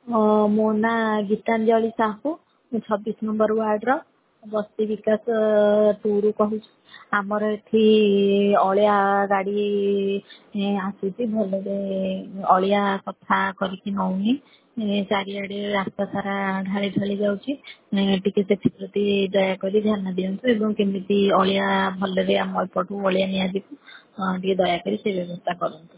ମୋ ନାଁ ଗୀତାଞ୍ଜଳି ସାହୁ। ମୁଁ 26 ନମ୍ବର ୱାର୍ଡର ବସ୍ତି ବିକାଶ 2ରୁ କହୁଛି। ଆମର ଏଠି ଅଳିଆ ଗାଡ଼ି ଆସୁଛି, ଭଲରେ ଅଳିଆ ସଫା କରିକି ନଉନି। ଚାରିଆଡ଼େ ରାସ୍ତା ସାରା ଢାଳି ଢାଳି ଯାଉଛି। ଟିକେ ସେଥିପ୍ରତି ଦୟାକରି ଧ୍ୟାନ ଦିଅନ୍ତୁ ଏବଂ କେମିତି ଅଳିଆ ଭଲରେ ଆମ ଏପଟୁ ଅଳିଆ ନିଆଯିବ ଟିକେ ଦୟାକରି ସେ ବ୍ୟବସ୍ଥା କରନ୍ତୁ।